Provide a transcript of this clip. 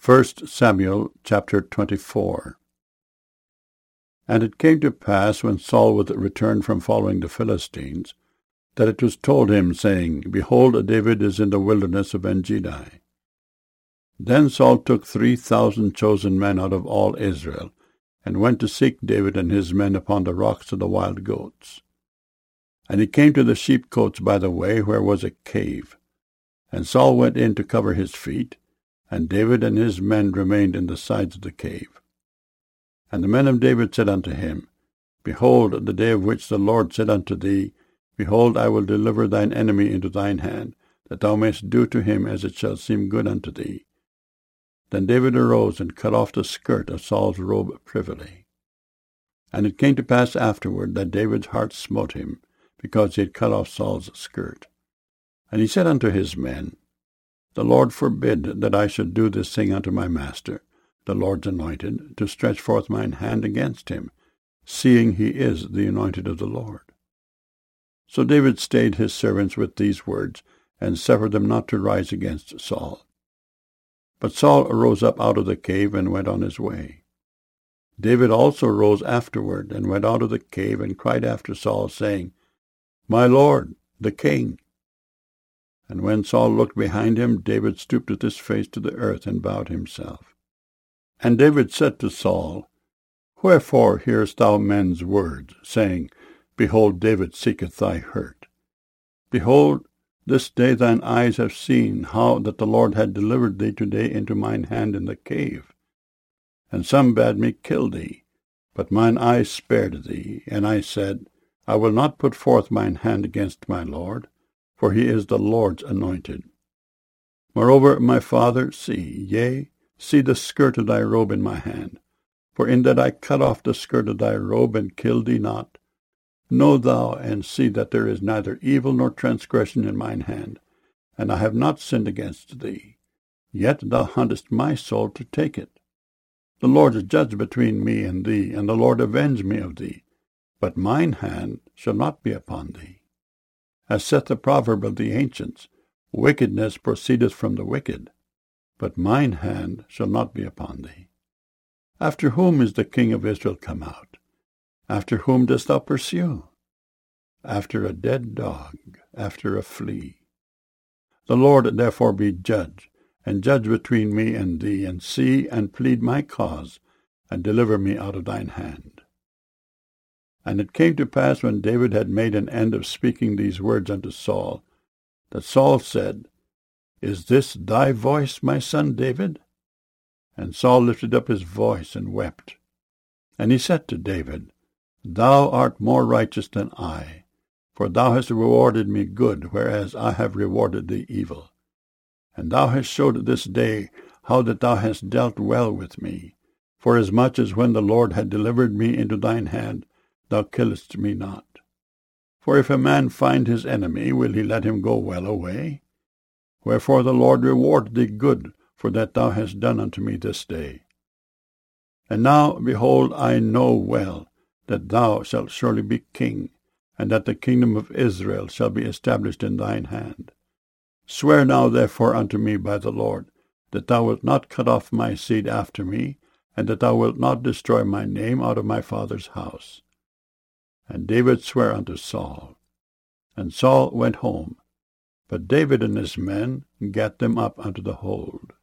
1 Samuel chapter 24. And it came to pass, when Saul was returned from following the Philistines, that it was told him, saying, Behold, David is in the wilderness of En-gedi. Then Saul took 3,000 chosen men out of all Israel, and went to seek David and his men upon the rocks of the wild goats. And he came to the sheepcotes by the way, where was a cave. And Saul went in to cover his feet, and David and his men remained in the sides of the cave. And the men of David said unto him, Behold, the day of which the Lord said unto thee, Behold, I will deliver thine enemy into thine hand, that thou mayst do to him as it shall seem good unto thee. Then David arose and cut off the skirt of Saul's robe privily. And it came to pass afterward that David's heart smote him, because he had cut off Saul's skirt. And he said unto his men, The Lord forbid that I should do this thing unto my master, the Lord's anointed, to stretch forth mine hand against him, seeing he is the anointed of the Lord. So David stayed his servants with these words, and suffered them not to rise against Saul. But Saul arose up out of the cave, and went on his way. David also rose afterward, and went out of the cave, and cried after Saul, saying, My Lord, the king. And when Saul looked behind him, David stooped with his face to the earth, and bowed himself. And David said to Saul, Wherefore hearest thou men's words, saying, Behold, David seeketh thy hurt? Behold, this day thine eyes have seen how that the Lord had delivered thee today into mine hand in the cave. And some bade me kill thee, but mine eyes spared thee, and I said, I will not put forth mine hand against my Lord, for he is the Lord's anointed. Moreover, my father, see the skirt of thy robe in my hand. For in that I cut off the skirt of thy robe, and killed thee not, know thou and see that there is neither evil nor transgression in mine hand, and I have not sinned against thee. Yet thou huntest my soul to take it. The Lord is judge between me and thee, and the Lord avenge me of thee. But mine hand shall not be upon thee. As saith the proverb of the ancients, Wickedness proceedeth from the wicked, but mine hand shall not be upon thee. After whom is the king of Israel come out? After whom dost thou pursue? After a dead dog, after a flea. The Lord therefore be judge, and judge between me and thee, and see and plead my cause, and deliver me out of thine hand. And it came to pass, when David had made an end of speaking these words unto Saul, that Saul said, Is this thy voice, my son David? And Saul lifted up his voice and wept. And he said to David, Thou art more righteous than I, for thou hast rewarded me good, whereas I have rewarded thee evil. And thou hast showed this day how that thou hast dealt well with me, forasmuch as when the Lord had delivered me into thine hand, thou killest me not. For if a man find his enemy, will he let him go well away? Wherefore the Lord reward thee good, for that thou hast done unto me this day. And now, behold, I know well that thou shalt surely be king, and that the kingdom of Israel shall be established in thine hand. Swear now therefore unto me by the Lord, that thou wilt not cut off my seed after me, and that thou wilt not destroy my name out of my father's house. And David sware unto Saul. And Saul went home, but David and his men gat them up unto the hold.